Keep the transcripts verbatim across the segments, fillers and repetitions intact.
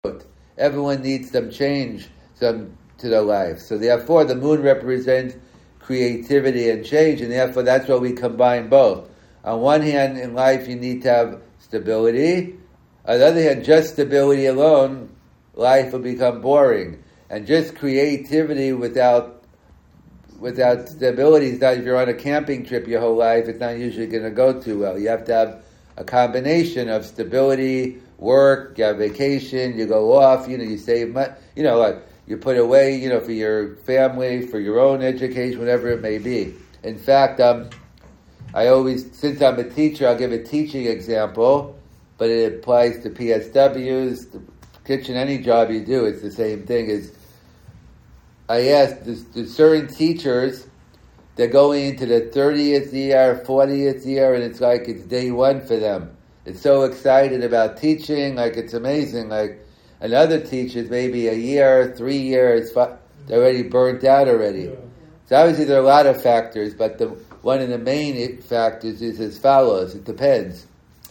Everyone needs some change some to their life. So therefore, the moon represents creativity and change, and therefore that's why we combine both. On one hand, in life you need to have stability. On the other hand, just stability alone, life will become boring. And just creativity without without stability is not, if you're on a camping trip your whole life, it's not usually going to go too well. You have to have a combination of stability, work, you have vacation, you go off, you know, you save money, you know, like you put away, you know, for your family, for your own education, whatever it may be. In fact, um, I always, since I'm a teacher, I'll give a teaching example, but it applies to P S Ws, the kitchen, any job you do, it's the same thing. Is I asked, there's, there's certain teachers, they're going into the thirtieth year, fortieth year, and it's like it's day one for them. It's so excited about teaching, like it's amazing. Like, and other teachers, maybe a year, three years, they're already burnt out already. Yeah. So obviously there are a lot of factors, but the one of the main factors is as follows. It depends.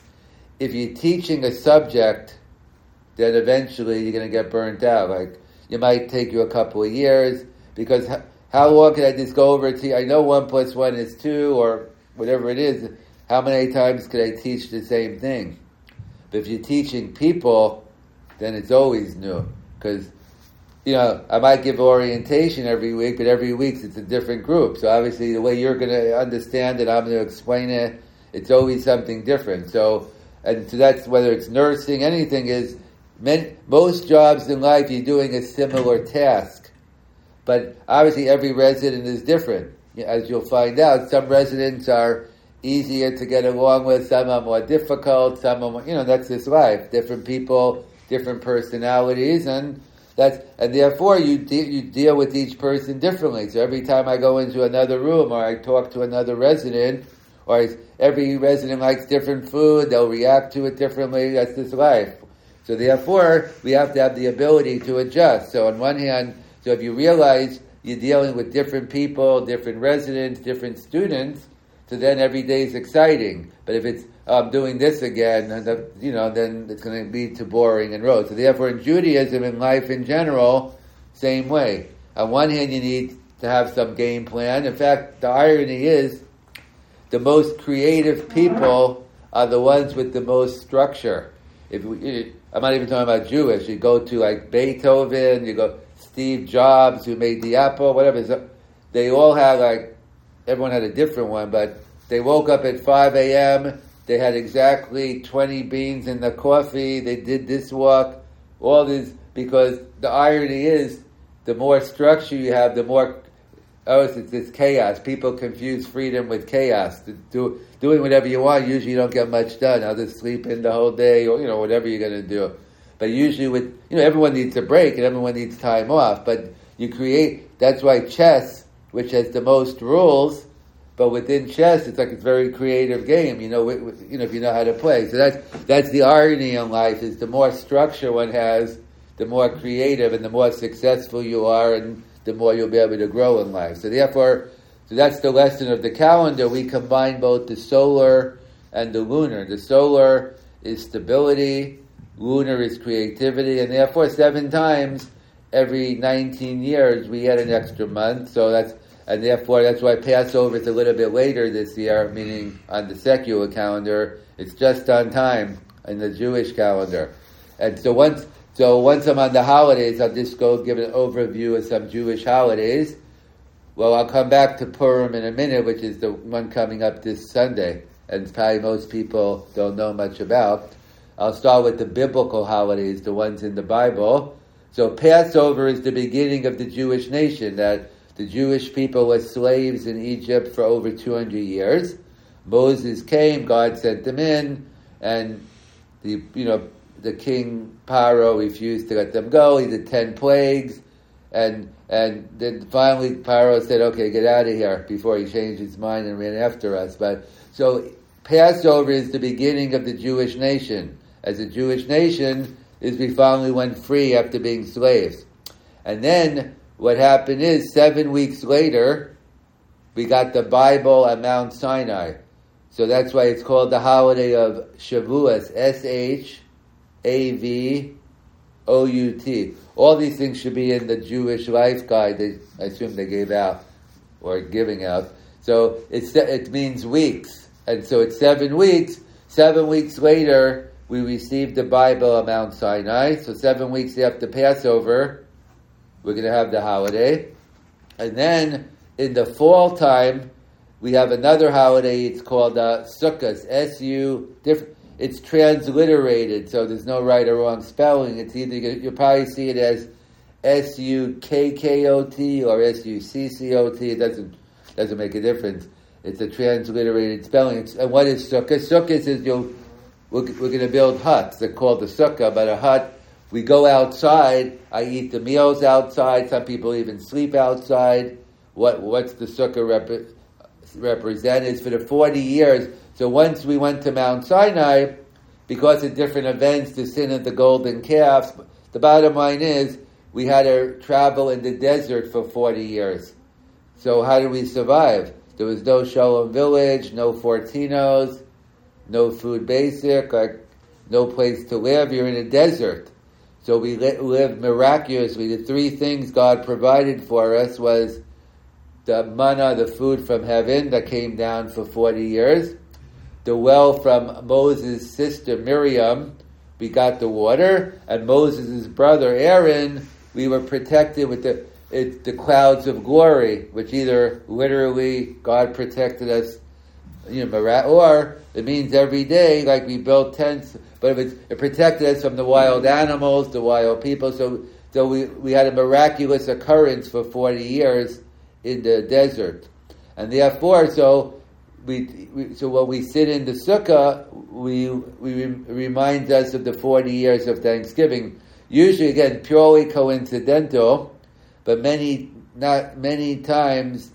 If you're teaching a subject, then eventually you're going to get burnt out. Like, it might take you a couple of years, because how, how long can I just go over to, I know one plus one is two, or whatever it is, how many times can I teach the same thing? But if you're teaching people, then it's always new. Because, you know, I might give orientation every week, but every week it's a different group. So obviously the way you're going to understand it, I'm going to explain it, it's always something different. So, and so that's whether it's nursing, anything is, many, most jobs in life you're doing a similar task. But obviously every resident is different. As you'll find out, some residents are easier to get along with, some are more difficult, some are more, you know, that's this life. Different people, different personalities, and that's, and therefore you de- you deal with each person differently. So every time I go into another room, or I talk to another resident, or every resident likes different food, they'll react to it differently, that's this life. So therefore, we have to have the ability to adjust. So on one hand, so if you realize you're dealing with different people, different residents, different students, so then every day is exciting. But if it's, oh, I'm doing this again, and the, you know, then it's going to lead to boring and rote. So therefore, in Judaism, in life in general, same way. On one hand, you need to have some game plan. In fact, the irony is, the most creative people are the ones with the most structure. If we, I'm not even talking about Jewish. You go to like Beethoven, you go Steve Jobs, who made the Apple, whatever. So they all had like, everyone had a different one, but they woke up at five a.m., they had exactly twenty beans in the coffee, they did this walk, all this, because the irony is, the more structure you have, the more, oh, it's, it's chaos. People confuse freedom with chaos. Do, doing whatever you want, usually you don't get much done. I'll just sleep in the whole day, or, you know, whatever you're going to do. But usually with, you know, everyone needs a break, and everyone needs time off, but you create, that's why chess, which has the most rules, but within chess, it's like it's a very creative game, you know, with, with, you know, if you know how to play. So that's that's the irony in life, is the more structure one has, the more creative and the more successful you are, and the more you'll be able to grow in life. So therefore, so that's the lesson of the calendar. We combine both the solar and the lunar. The solar is stability, lunar is creativity, and therefore seven times every nineteen years we had an extra month. So that's, and therefore that's why Passover is a little bit later this year, meaning on the secular calendar, it's just on time in the Jewish calendar. And so once, so once I'm on the holidays, I'll just go give an overview of some Jewish holidays. Well, I'll come back to Purim in a minute, which is the one coming up this Sunday, and probably most people don't know much about. I'll start with the biblical holidays, the ones in the Bible. So Passover is the beginning of the Jewish nation, that the Jewish people were slaves in Egypt for over two hundred years. Moses came, God sent them in, and the, you know, the king Paro refused to let them go. He did ten plagues, and and then finally Paro said, "Okay, get out of here," before he changed his mind and ran after us. But so Passover is the beginning of the Jewish nation. As a Jewish nation, is we finally went free after being slaves. And then what happened is, seven weeks later, we got the Bible at Mount Sinai. So that's why it's called the holiday of Shavuos, S H A V O U T. All these things should be in the Jewish Life Guide. They, I assume they gave out or giving out. So it's, it means weeks. And so it's seven weeks. Seven weeks later, we received the Bible on Mount Sinai. So seven weeks after Passover, we're going to have the holiday. And then in the fall time, we have another holiday. It's called uh, Sukkot. S U, different. It's transliterated, so there's no right or wrong spelling. It's either, you'll probably see it as S U K K O T or S U C C O T. It doesn't doesn't make a difference. It's a transliterated spelling. It's, and what is Sukkah? Sukkah is you'll, we're, we're going to build huts. They're called the Sukkah, but a hut, we go outside. I eat the meals outside. Some people even sleep outside. What What's the Sukkah rep, represent? Is for the forty years. So once we went to Mount Sinai, because of different events, the sin of the golden calves, the bottom line is we had to travel in the desert for forty years. So how did we survive? There was no Shalom Village, no Fortinos, no Food Basic, like no place to live. You're in a desert. So we li- lived miraculously. The three things God provided for us was the manna, the food from heaven that came down for forty years. The well from Moses' sister Miriam, we got the water, and Moses' brother Aaron, we were protected with the it, the clouds of glory, which either literally God protected us, you know, or it means every day, like we built tents, but it, it protected us from the wild animals, the wild people. So, so we we had a miraculous occurrence for forty years in the desert, and therefore, so. We, we, so when we sit in the sukkah, we we re, reminds us of the forty years of Thanksgiving. Usually, again, purely coincidental, but many not many times,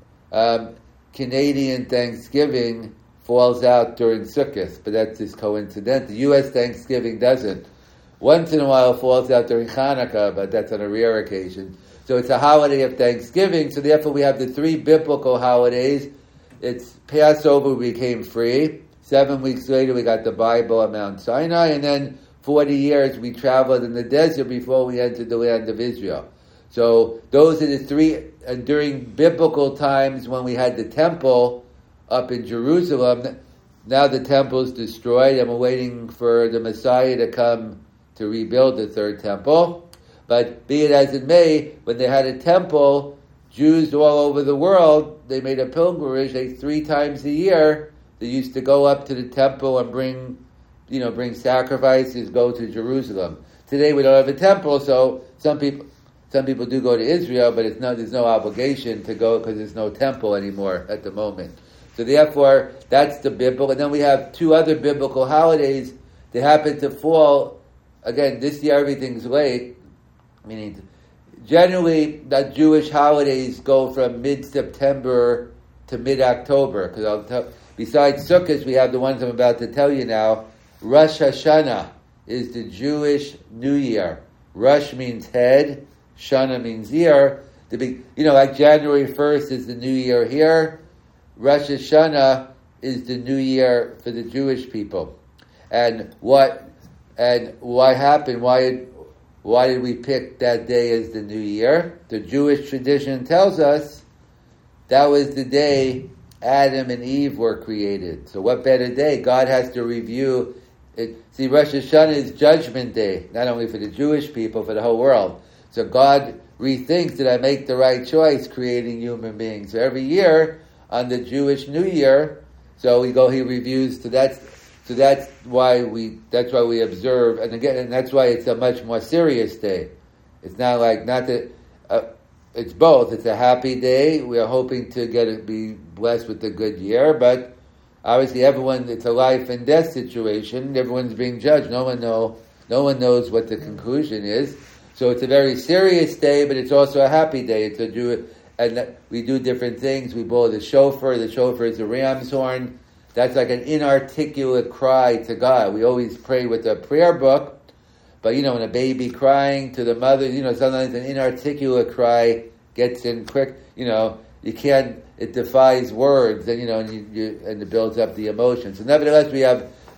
um, Canadian Thanksgiving falls out during Sukkot, but that's just coincidental. U S Thanksgiving doesn't. Once in a while, it falls out during Hanukkah, but that's on a rare occasion. So it's a holiday of Thanksgiving. So therefore, we have the three biblical holidays. It's Passover, we became free. Seven weeks later, we got the Bible at Mount Sinai. And then forty years, we traveled in the desert before we entered the land of Israel. So those are the three. And during biblical times, when we had the temple up in Jerusalem, now the temple's destroyed, and we're waiting for the Messiah to come to rebuild the third temple. But be it as it may, when they had a temple, Jews all over the world, they made a pilgrimage. They three times a year, they used to go up to the temple and bring, you know, bring sacrifices, go to Jerusalem. Today we don't have a temple, so some people, some people do go to Israel, but it's no, there's no obligation to go because there's no temple anymore at the moment. So therefore, that's the biblical. And then we have two other biblical holidays. They happen to fall, again, this year everything's late, meaning generally, that Jewish holidays go from mid-September to mid-October. Because I'll tell, besides Sukkot, we have the ones I'm about to tell you now. Rosh Hashanah is the Jewish New Year. Rosh means head, Shana means year. The big, you know, like January first is the New Year here. Rosh Hashanah is the New Year for the Jewish people. And what and why happened? Why? Why did we pick that day as the New Year? The Jewish tradition tells us that was the day Adam and Eve were created. So what better day? God has to review it. See, Rosh Hashanah is Judgment Day, not only for the Jewish people, for the whole world. So God rethinks, did I make the right choice creating human beings? So every year on the Jewish New Year, so we go, he reviews, so that's So that's why we that's why we observe, and again, and that's why it's a much more serious day. It's not like not that uh, it's both. It's a happy day. We are hoping to get it, be blessed with a good year, but obviously, everyone it's a life and death situation. Everyone's being judged. No one know no one knows what the conclusion is. So it's a very serious day, but it's also a happy day. It's a do and we do different things. We blow the shofar. The shofar is a ram's horn. That's like an inarticulate cry to God. We always pray with a prayer book, but you know, when a baby crying to the mother, you know, sometimes an inarticulate cry gets in quick. You know, you can't. It defies words, and you know, and, you, you, and it builds up the emotions. So nevertheless, we have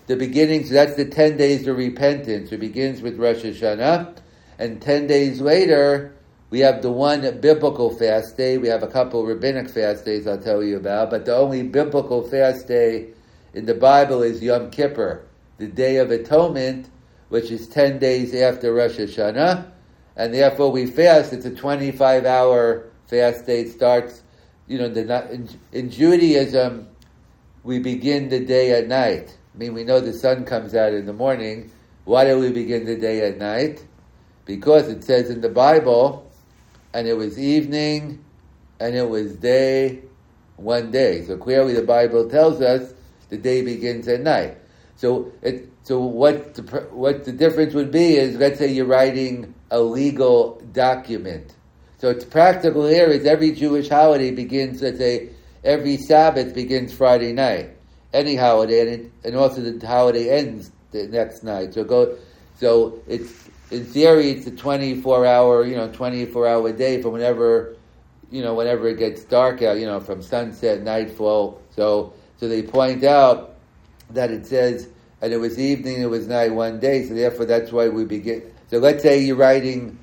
the beginning, so that's the ten days of repentance. It begins with Rosh Hashanah, and ten days later, we have the one biblical fast day. We have a couple rabbinic fast days I'll tell you about, but the only biblical fast day in the Bible is Yom Kippur, the Day of Atonement, which is ten days after Rosh Hashanah, and therefore we fast. It's a twenty-five hour fast day. It starts, you know, the, in, in Judaism, we begin the day at night. I mean, we know the sun comes out in the morning. Why do we begin the day at night? Because it says in the Bible, and it was evening, and it was day, one day. So clearly the Bible tells us the day begins at night. So it, so what the, what the difference would be is, let's say you're writing a legal document. So it's practical here is every Jewish holiday begins, let's say, every Sabbath begins Friday night. Any holiday, and, it, and also the holiday ends the next night. So go, so it's, in theory, it's a twenty-four hour, you know, twenty-four hour day from whenever, you know, whenever it gets dark out, you know, from sunset, nightfall. So, so they point out that it says, and it was evening, it was night, one day. So therefore, that's why we begin. So let's say you're writing,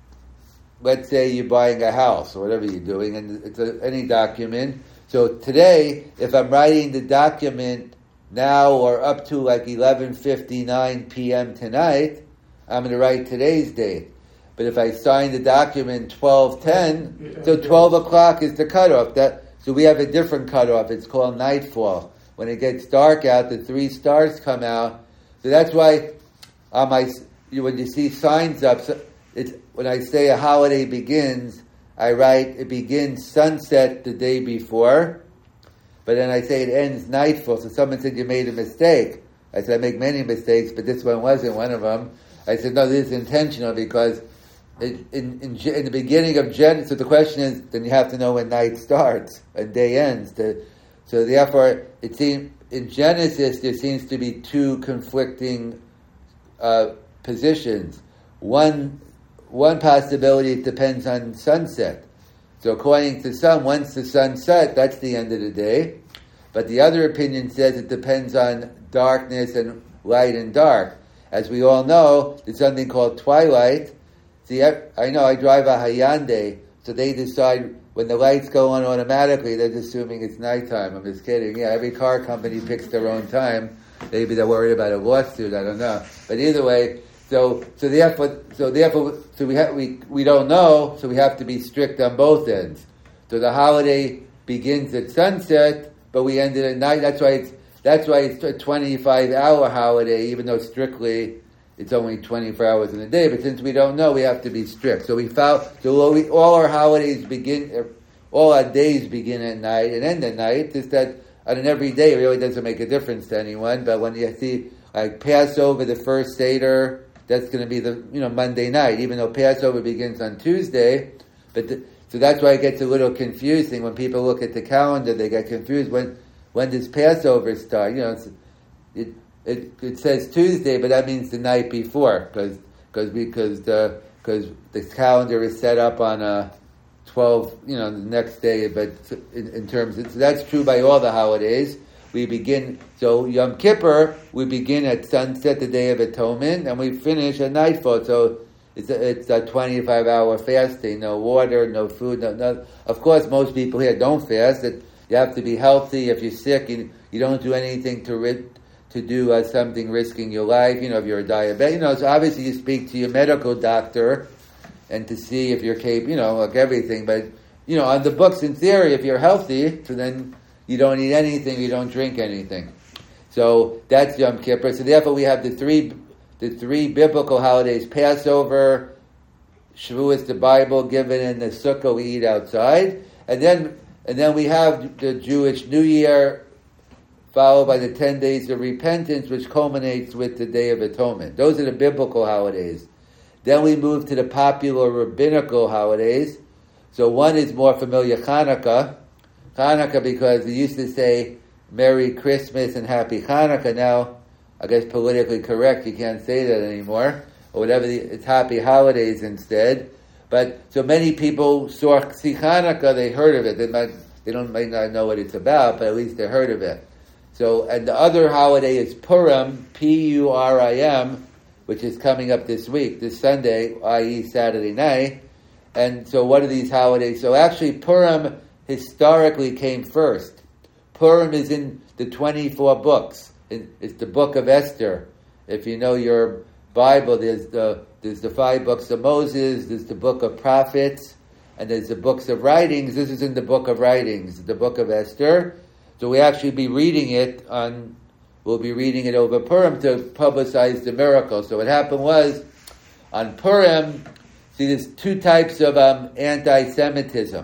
let's say you're buying a house or whatever you're doing, and it's a, any document. So today, if I'm writing the document now or up to like eleven fifty-nine p.m. tonight, I'm going to write today's date. But if I sign the document twelve ten, so twelve o'clock is the cutoff. That, so we have a different cutoff. It's called nightfall. When it gets dark out, the three stars come out. So that's why on my, when you see signs up, so it's, when I say a holiday begins, I write, it begins sunset the day before, but then I say it ends nightfall. So someone said, you made a mistake. I said, I make many mistakes, but this one wasn't one of them. I said, no, this is intentional because it, in, in in the beginning of Genesis, so the question is, then you have to know when night starts and day ends. To, so therefore, it seems, in Genesis, there seems to be two conflicting uh, positions. One One possibility, it depends on sunset. So according to some, once the sun sets, that's the end of the day. But the other opinion says it depends on darkness and light and dark. As we all know, there's something called twilight. See, I, I know I drive a Hyundai, so they decide when the lights go on automatically, they're just assuming it's nighttime. I'm just kidding. Yeah, every car company picks their own time. Maybe they're worried about a lawsuit, I don't know. But either way, So, so therefore, so therefore, so we have, we we don't know. So we have to be strict on both ends. So the holiday begins at sunset, but we end it at night. That's why it's that's why it's a twenty-five hour holiday, even though strictly it's only twenty-four hours in a day. But since we don't know, we have to be strict. So we found so all, we, all our holidays begin, all our days begin at night and end at night. Just that on an everyday, it really doesn't make a difference to anyone. But when you see like Passover, the first Seder, that's going to be the, you know, Monday night, even though Passover begins on Tuesday. But the, so that's why it gets a little confusing when people look at the calendar. They get confused. When when does Passover start? You know, it's, it it it says Tuesday, but that means the night before, because because because the because the calendar is set up on a twelve, you know, the next day. But in, in terms, of, so that's true by all the holidays. We begin, so Yom Kippur, we begin at sunset, the Day of Atonement, and we finish at nightfall. So it's a, it's a twenty-five hour fasting, no water, no food. No, no. Of course, most people here don't fast. It, you have to be healthy. If you're sick, you, you don't do anything to ri- to do uh, something risking your life. You know, if you're a diabetic, you know, so obviously you speak to your medical doctor and to see if you're capable, you know, like everything. But, you know, on the books, in theory, if you're healthy, so then you don't eat anything, you don't drink anything. So that's Yom Kippur. So therefore we have the three the three biblical holidays: Passover, Shavuos, the Bible given in the Sukkah, we eat outside. And then and then we have the Jewish New Year, followed by the ten days of repentance, which culminates with the Day of Atonement. Those are the biblical holidays. Then we move to the popular rabbinical holidays. So one is more familiar, Hanukkah. Hanukkah, because they used to say Merry Christmas and Happy Hanukkah. Now, I guess politically correct, you can't say that anymore, or whatever, the, it's Happy Holidays instead. But so many people saw see Hanukkah, they heard of it. They might they don't might not know what it's about, but at least they heard of it. So, and the other holiday is Purim, P U R I M, which is coming up this week, this Sunday, that is. Saturday night. And so what are these holidays? So actually Purim historically came first. Purim is in the twenty-four books. It's the book of Esther. If you know your Bible, there's the there's the five books of Moses, there's the book of prophets, and there's the books of writings. This is in the book of writings, the book of Esther. So we actually be reading it on, we'll be reading it over Purim to publicize the miracle. So what happened was, on Purim, see there's two types of um, anti-Semitism.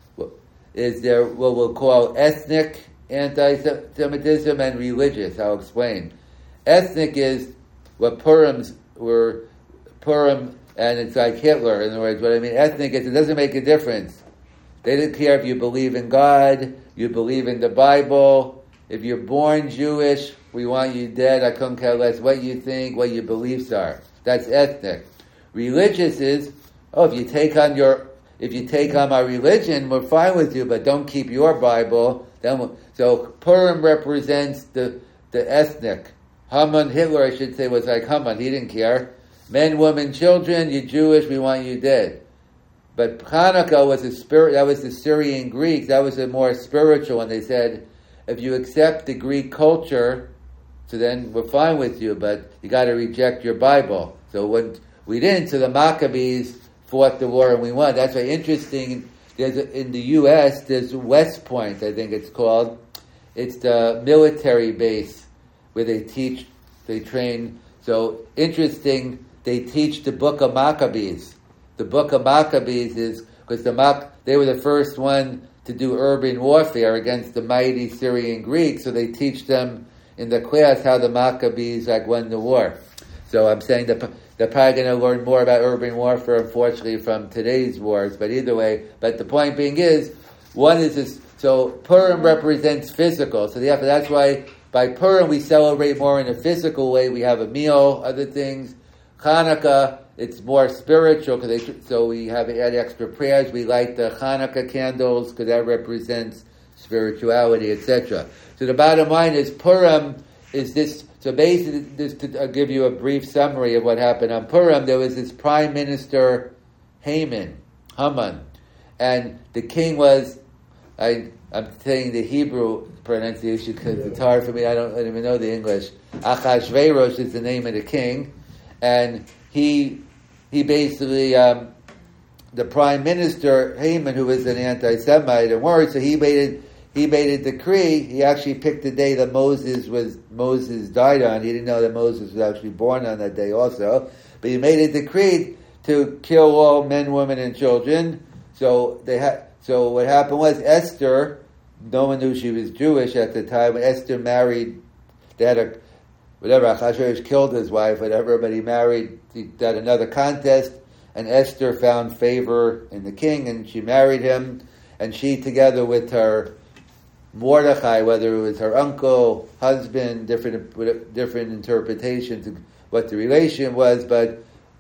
Is there what we'll call ethnic anti-Semitism and religious. I'll explain. Ethnic is what Purims were, Purim, and it's like Hitler. In other words, what I mean, ethnic is it doesn't make a difference. They didn't care if you believe in God, you believe in the Bible. If you're born Jewish, we want you dead. I couldn't care less what you think, what your beliefs are. That's ethnic. Religious is, oh, if you take on your, if you take on my religion, we're fine with you, but don't keep your Bible. Then we'll, so Purim represents the the ethnic. Haman, Hitler, I should say, was like Haman. He didn't care. Men, women, children, you're Jewish, we want you dead. But Hanukkah was a spirit, that was the Syrian Greeks, that was a more spiritual, and they said, if you accept the Greek culture, so then we're fine with you, but you got to reject your Bible. So when we didn't, so the Maccabees fought the war and we won. That's very interesting. There's a, in the U S, there's West Point, I think it's called. It's the military base where they teach, they train. So interesting, they teach the book of Maccabees. The book of Maccabees is, because the Mac, they were the first one to do urban warfare against the mighty Syrian Greeks, so they teach them in the class how the Maccabees like won the war. So I'm saying that they're probably going to learn more about urban warfare, unfortunately, from today's wars, but either way, but the point being is, one is this, so Purim represents physical, so therefore that's why by Purim we celebrate more in a physical way, we have a meal, other things. Hanukkah, it's more spiritual, cause they, so we have add extra prayers, we light the Hanukkah candles, because that represents spirituality, et cetera. So the bottom line is Purim is this, so basically, this, to I'll give you a brief summary of what happened on Purim, there was this prime minister, Haman, Haman, and the king was, I, I'm saying the Hebrew pronunciation because it's hard for me, I don't, I don't even know the English. Achashverosh is the name of the king, and he he basically, um, the prime minister, Haman, who was an anti-Semite and worried, so he made it, he made a decree. He actually picked the day that Moses was Moses died on. He didn't know that Moses was actually born on that day also. But he made a decree to kill all men, women, and children. So they had. So what happened was Esther. No one knew she was Jewish at the time. When Esther married, they had a whatever. Achashverosh killed his wife, whatever. But he married. He had another contest, and Esther found favor in the king, and she married him. And she, together with her Mordechai, whether it was her uncle, husband, different different interpretations of what the relation was, but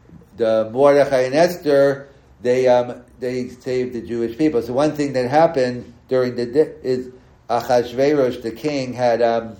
the Mordechai and Esther, they um, they saved the Jewish people. So one thing that happened during the di- is Achashverosh, the king, had um,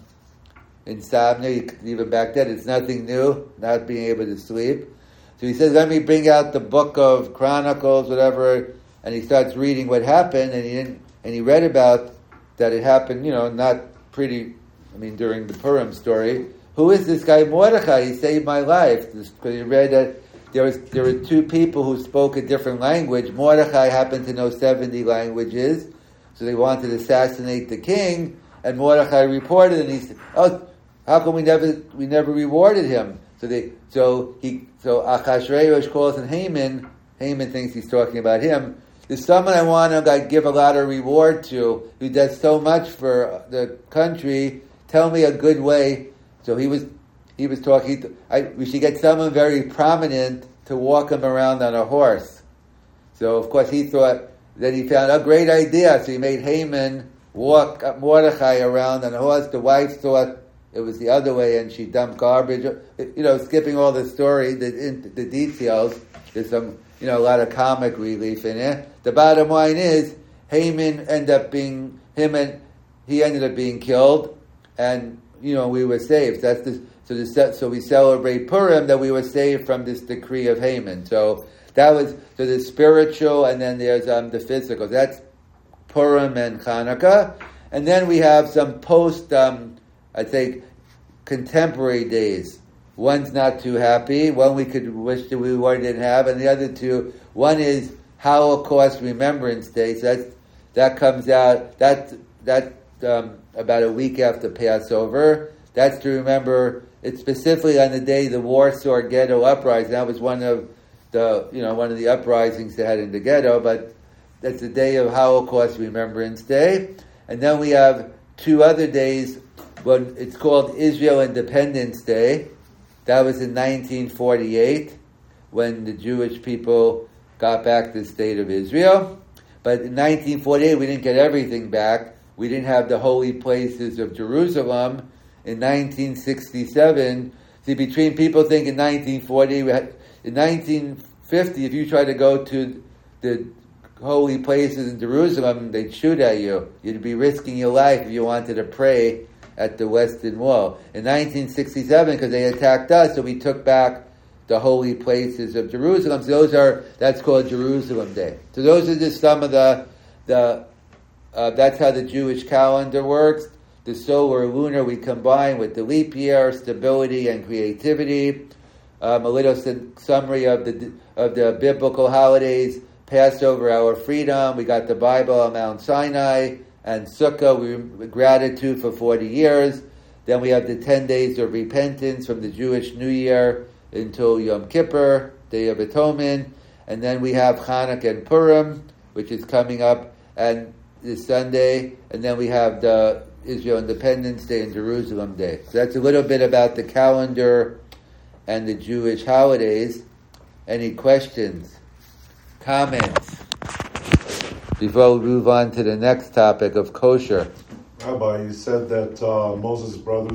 insomnia. Even back then, it's nothing new, not being able to sleep. So he says, "Let me bring out the book of Chronicles, whatever," and he starts reading what happened, and he didn't, and he read about that it happened, you know, not pretty, I mean, during the Purim story. Who is this guy Mordechai? He saved my life. Because he read that there was there were two people who spoke a different language. Mordechai happened to know seventy languages, so they wanted to assassinate the king, and Mordechai reported, and he said, oh, how come we never we never rewarded him? So they so he so Achashverosh calls him Haman. Haman thinks he's talking about him. There's someone I want to like, give a lot of reward to, who does so much for the country. Tell me a good way. So he was he was talking, to, I, we should get someone very prominent to walk him around on a horse. So of course he thought, then he found a great idea. So he made Haman walk Mordechai around on a horse. The wife thought it was the other way, and she dumped garbage. You know, skipping all the story, the, the details. There's some, you know, a lot of comic relief in it. The bottom line is, Haman ended up being, him and, he ended up being killed. and you know we were saved. That's the so the so we celebrate Purim that we were saved from this decree of Haman. So that was so the spiritual, and then there's um, the physical. That's Purim and Hanukkah, and then we have some post, um, I think, contemporary days. One's not too happy. One we could wish that we didn't have, and the other two. One is Holocaust Remembrance Day. So that's, that comes out. That that um, about a week after Passover. That's to remember. It's specifically on the day the Warsaw Ghetto uprising. That was one of the you know one of the uprisings they had in the ghetto. But that's the day of Holocaust Remembrance Day, and then we have two other days. When it's called Israel Independence Day. That was in nineteen forty-eight, when the Jewish people got back the state of Israel. But in nineteen forty-eight, we didn't get everything back. We didn't have the holy places of Jerusalem. In nineteen sixty-seven, see, between people think in nineteen forty, we had, in nineteen fifty, if you try to go to the holy places in Jerusalem, they'd shoot at you. You'd be risking your life if you wanted to pray at the Western Wall. In nineteen sixty-seven, because they attacked us, so we took back the holy places of Jerusalem. So those are, that's called Jerusalem Day. So those are just some of the, the uh, that's how the Jewish calendar works. The solar lunar we combine with the leap year, stability and creativity. Um, a little summary of the of the biblical holidays. Passover, our freedom. We got the Bible on Mount Sinai. And Sukkah, we gratitude for forty years. Then we have the ten days of repentance from the Jewish New Year until Yom Kippur, Day of Atonement. And then we have Hanukkah and Purim, which is coming up and this Sunday. And then we have the Israel Independence Day and Jerusalem Day. So that's a little bit about the calendar and the Jewish holidays. Any questions? Comments? Before we move on to the next topic of kosher. Rabbi, you said that uh, Moses' brothers